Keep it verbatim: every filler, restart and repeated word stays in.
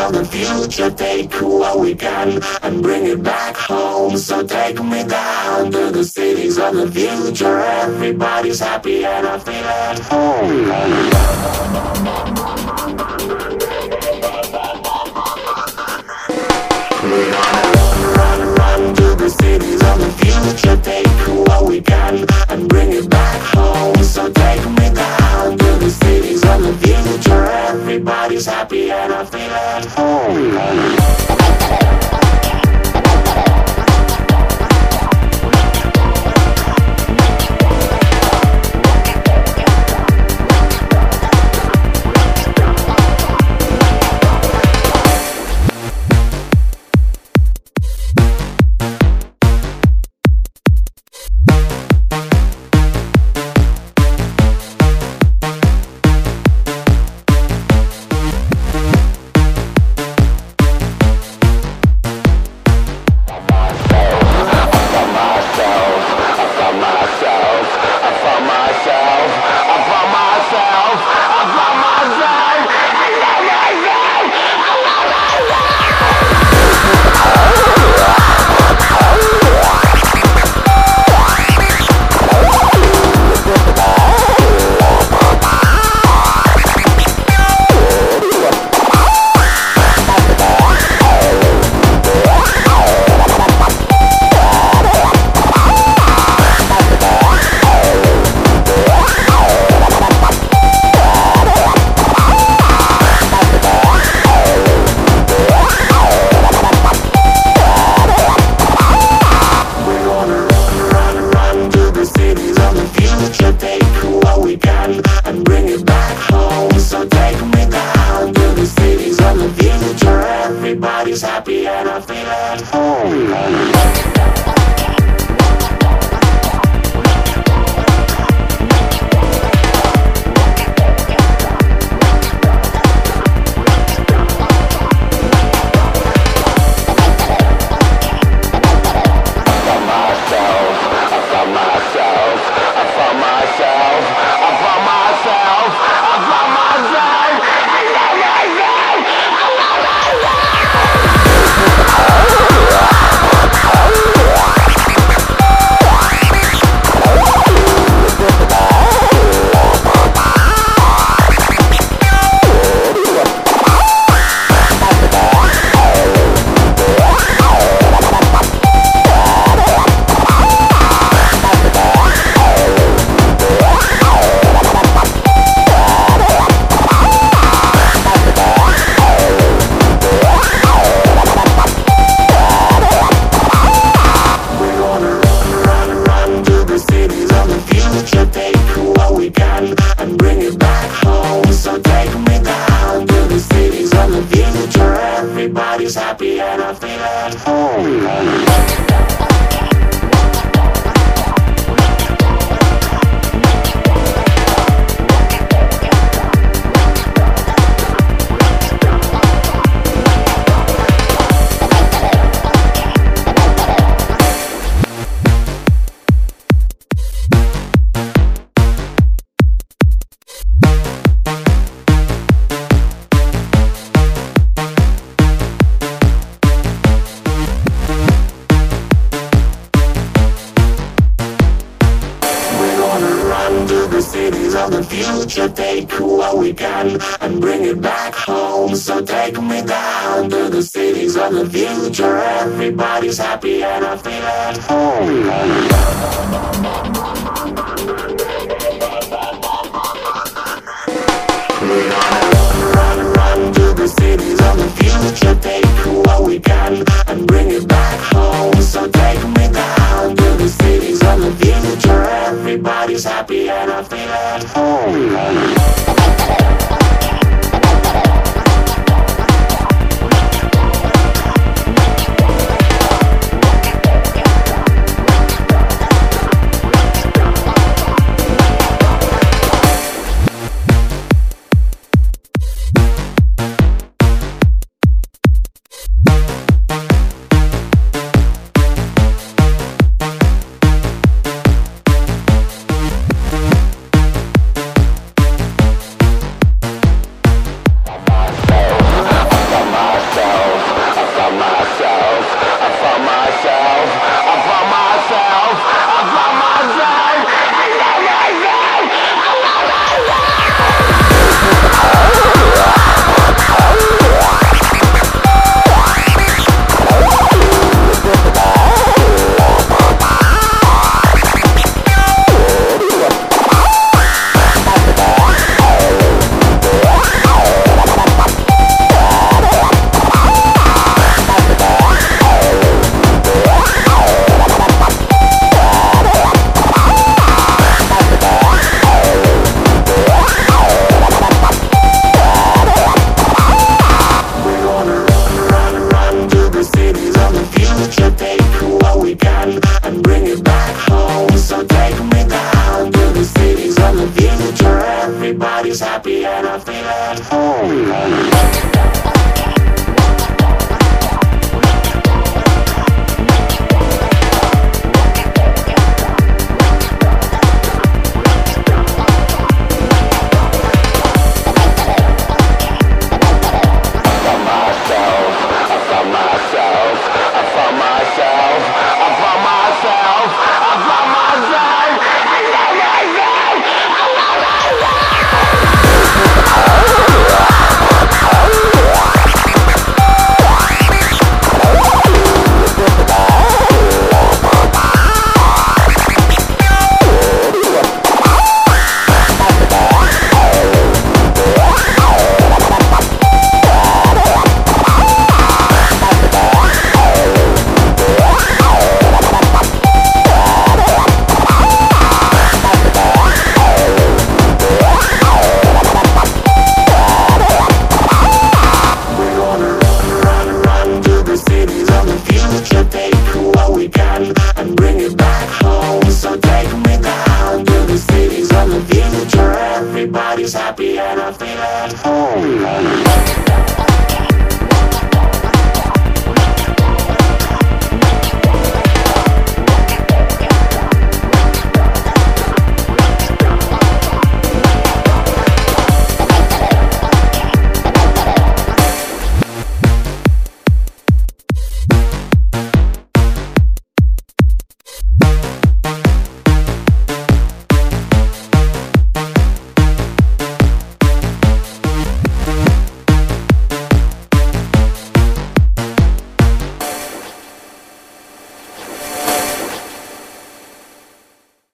of the future. Take what we can and bring it back home. So take me down to the cities of the future. Everybody's happy and I feel at home. We're gonna run, run, run to the cities of the future. Take what we can and bring it back home. So take me down to the cities of the future. Everybody's happy and I feel at home. Everybody's happy and I feel at home. And bring it back home. So take me down to the cities of the future. Everybody's happy and I feel at home. To the cities of the future, take what we can and bring it back home. So take me down to the cities of the future. Everybody's happy and I feel at home. We're gonna run, run, run to the cities of the future. Take what we can and bring it back home. So take me down to the cities of the future. Everybody's happy and I feel at home. Everybody's happy and I feel at home. And bring it back home. So take me down to the cities of the future. Everybody's happy and I feel at home.